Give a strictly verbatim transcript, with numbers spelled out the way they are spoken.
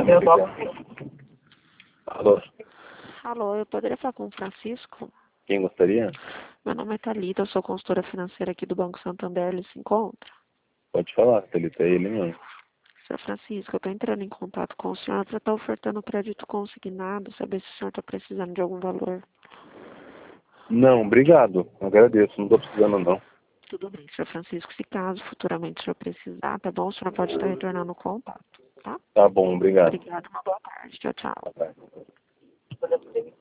Eu toco. Alô, Alô, eu poderia falar com o Francisco? quem gostaria? Meu nome é Thalita, eu sou consultora financeira aqui do Banco Santander, ele se encontra? Pode falar, Thalita, é ele mesmo. Senhor Francisco, eu estou entrando em contato com o senhor para estar ofertando crédito consignado, saber se o senhor está precisando de algum valor. Não, obrigado. Agradeço, não estou precisando não. Tudo bem, senhor Francisco, se caso futuramente o senhor precisar, tá bom? O senhor pode estar retornando o contato, tá? Tá bom, obrigado. Obrigada, uma boa tarde. Tchau, tchau. Boa tarde.